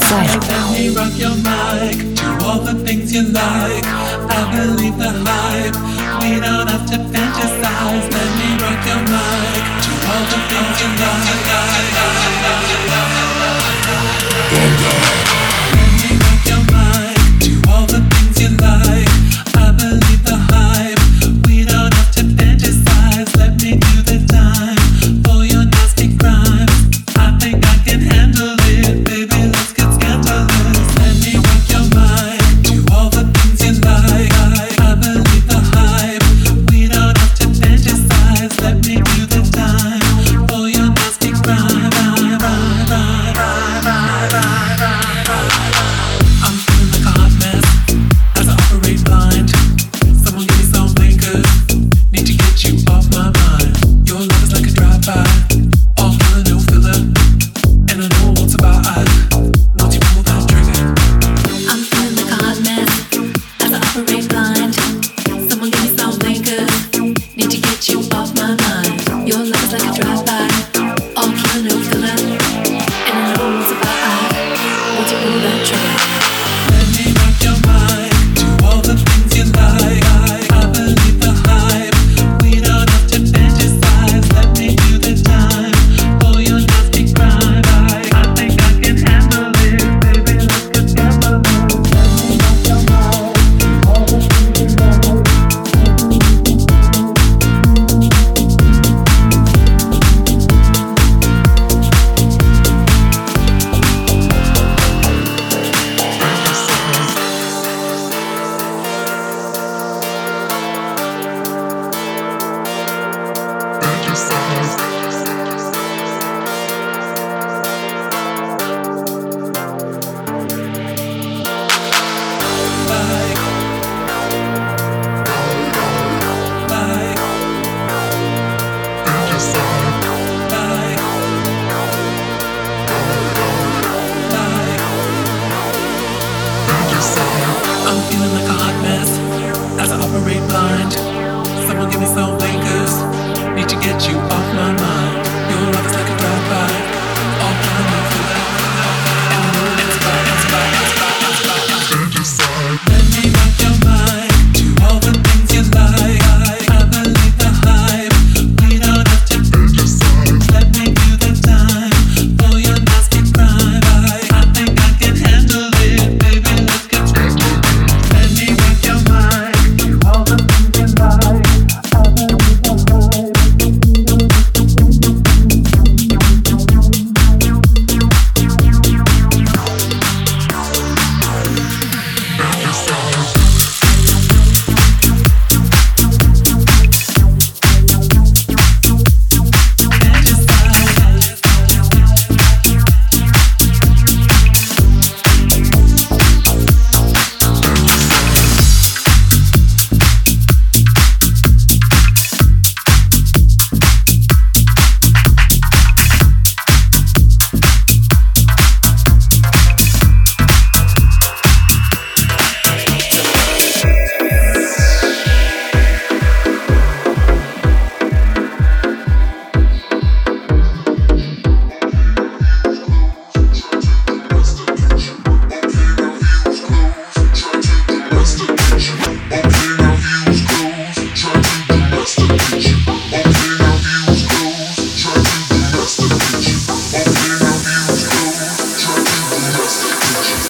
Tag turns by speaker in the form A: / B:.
A: Psych.
B: Let me rock your mic, do all the things you like. I believe the hype, we don't have to fantasize. Let me rock your mic, do all the things you like. Let me rock your mic, do all the things you like. I believe the hype, we don't have to fantasize. Let me do the time for your nasty crimes. I think I can handle it, baby, let's get scandalous. Let me rock your mic, do all the things you like. I believe the hype, we don't have to fantasize. Let me do the time for your nasty crime. I'm feeling like a hot mess as I operate blind. Someone give me some blinkers, need to get you off my mind. Your love is like a drive-by, all killer, no filler, and I know what's about. Once you pull that trigger,
C: I'm feeling like a hot mess as I operate blind. Someone give me some blinkers, need to get you off my mind. Your love is like a drive-by, all killer, no filler, and I know what's about. Once you pull that